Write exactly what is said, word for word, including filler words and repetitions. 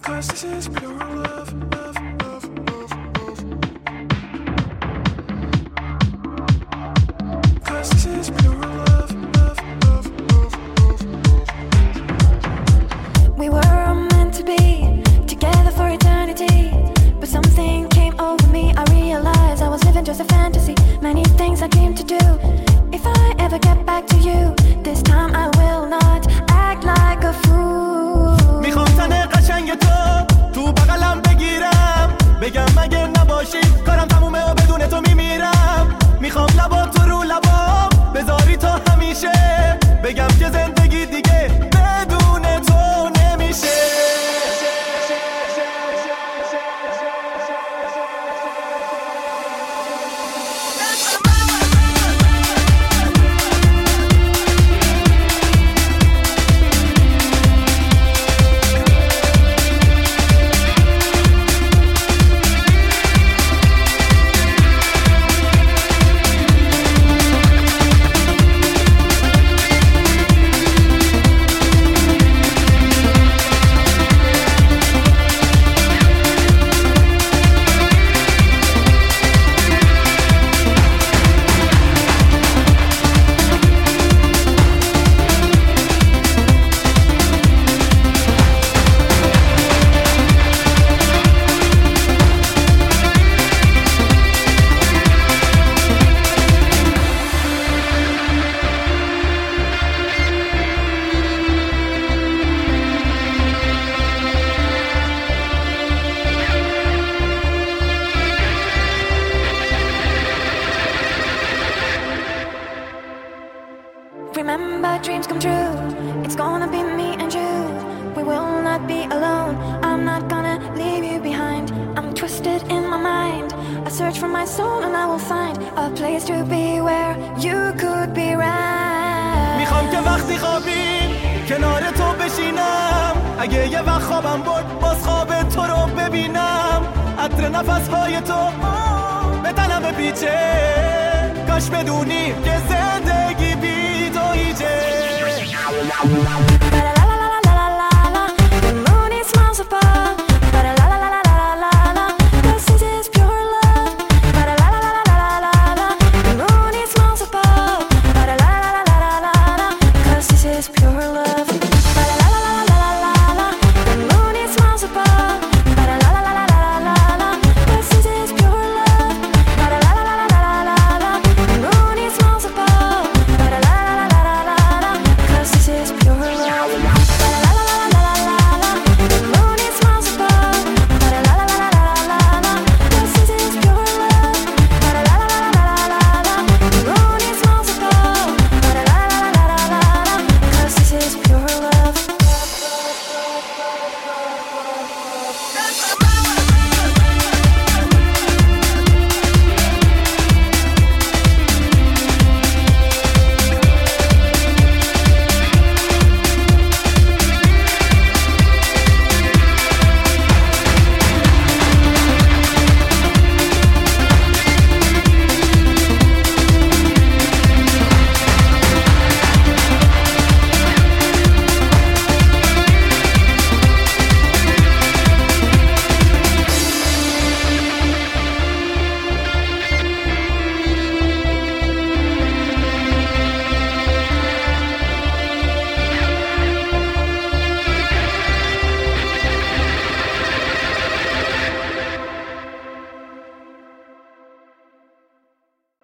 'Cause this is pure love, love, love, love, love. 'Cause this is pure love, love, love, love, love, love. We were meant to be together for eternity, but something came over me. I realized I was living just a fantasy. Many things I dreamed to do. If I ever get back to you, this time I will not act like a fool. میخوام تنه قشنگ تو تو بغلم بگیرم، بگم مگه نباشی کارم تمومه و بدون تو میمیرم. میخوام لبا تو رو لبا بذاری تا همیشه، بگم که زندگی دیگه بدون تو نمیشه. Remember, dreams come true. It's gonna be me and you. We will not be alone. I'm not gonna leave you behind. I'm twisted in my mind. I search for my soul and I will find a place to be where you could be right. میخوام که وقتی خوابیم کنار تو بشینم، اگه یه وقت خوابم برد باز خواب تو رو ببینم. عطر نفسهای تو به تنم بپیچه، کاش بدونی که زندگی بی تو هیچه.